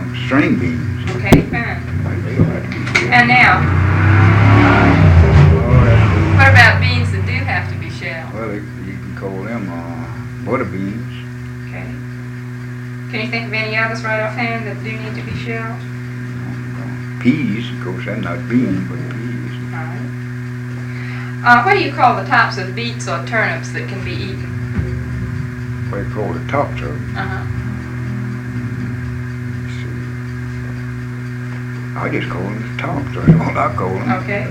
string beans. Okay, fine. They don't have to be shelled. And now, Oh, what about beans that do have to be shelled? well, you can call them butter beans. Okay. Can you think of any others right offhand that do need to be shelled? Peas, of course, that's not beans, but peas. What do you call the tops of beets or turnips that can be eaten? What they call the tops of them. Uh-huh. Let's see. I just call them the tops. That's all I call them. Okay.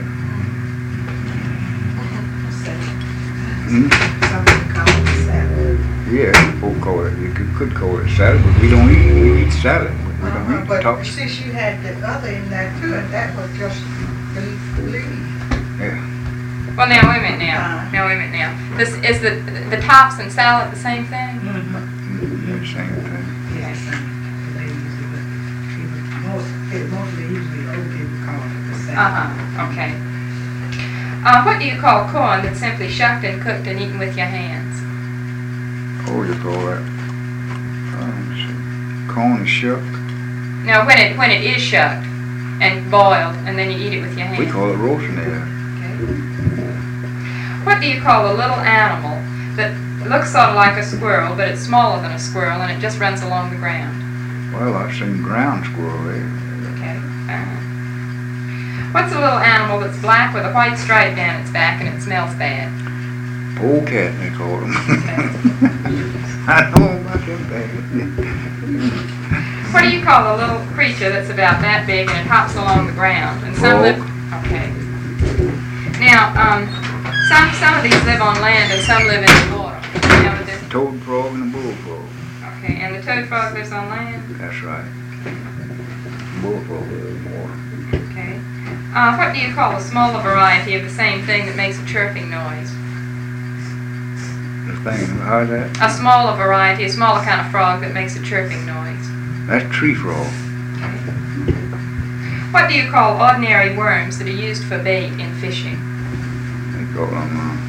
Hmm? Some people call it salad. Yeah, people call it. You could call it salad, but we don't eat. We eat salad, but we don't eat the But tops. since you had the other in there too, and that was just the leaf. Yeah. Well, now wait a minute now. Now wait a minute now. This is the tops and salad the same thing? Yeah, same thing. Yes, they usually, but mostly usually old people call it the salad. Okay. What do you call corn that's simply shucked and cooked and eaten with your hands? What do you call that? Let's see. Corn shucked. Now, when it is shucked and boiled, and then you eat it with your hands. We call it roasting it. Okay. What do you call a little animal that looks sort of like a squirrel, but it's smaller than a squirrel, and it just runs along the ground? Well, I've seen ground squirrel there. Okay. What's a little animal that's black with a white stripe down its back and it smells bad? Polecat, they call them. Okay. I know about them bad. What do you call a little creature that's about that big and it hops along the ground? And some live. Okay. Now, some of these live on land and some live in the water. You know what this? Toad frog and a bullfrog. Okay. And the toad frog lives on land. That's right. Bullfrog lives in the water. Okay. What do you call a smaller variety of the same thing that makes a chirping noise? The thing, how's that? A smaller variety, a smaller kind of frog that makes a chirping noise. That's tree frog. What do you call ordinary worms that are used for bait in fishing? They call them,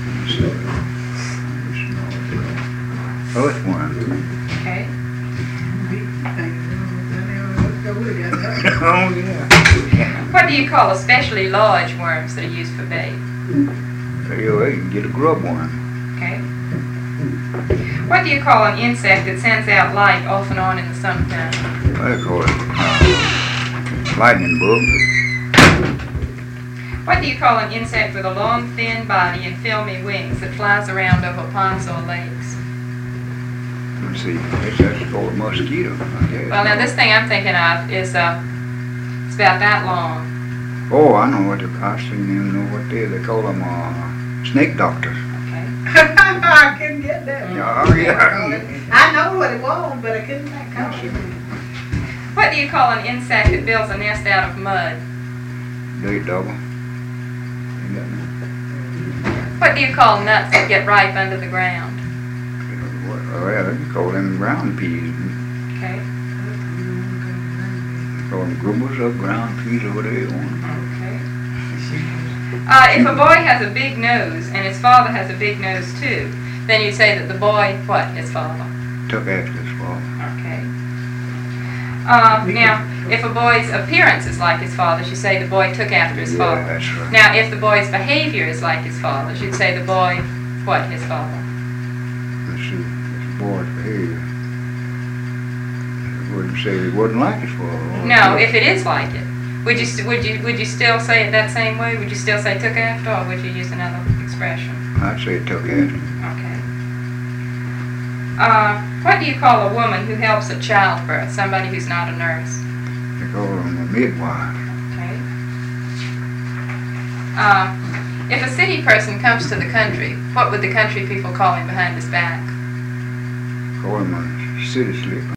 earthworm. Okay. Oh, yeah. What do you call especially large worms that are used for bait? They can get a grub worm. Okay. What do you call an insect that sends out light off and on in the summertime? They call it lightning bug. What do you call an insect with a long, thin body and filmy wings that flies around over ponds or lakes? Let's see. That's called a mosquito. Well, now this thing I'm thinking of is it's about that long. Oh, I know what I seen them know what they are. They call them snake doctors. Okay. I couldn't get that. Oh, yeah. I know what it was, but I couldn't think of it. What do you call an insect that builds a nest out of mud? Day double. Ain't got none. What do you call nuts that get ripe under the ground? Well, you call them ground peas. Okay. Call them grubbles up, ground peas, or whatever you want. Okay. If a boy has a big nose and his father has a big nose too, then you say that the boy, what, his father? Took after his father. Okay. Now, if a boy's appearance is like his father's, you say the boy took after his father. Yeah, that's right. Now, if the boy's behavior is like his father's, you'd say the boy, what, his father? Let's see. It's a boy's behavior. I wouldn't say he wasn't like his father. No, if it is like it, would you still say it that same way? Would you still say took after, or would you use another expression? I'd say took after. Okay. What do you call a woman who helps at childbirth? Somebody who's not a nurse. They call him a midwife. Okay. If a city person comes to the country, what would the country people call him behind his back? Call him a city slicker.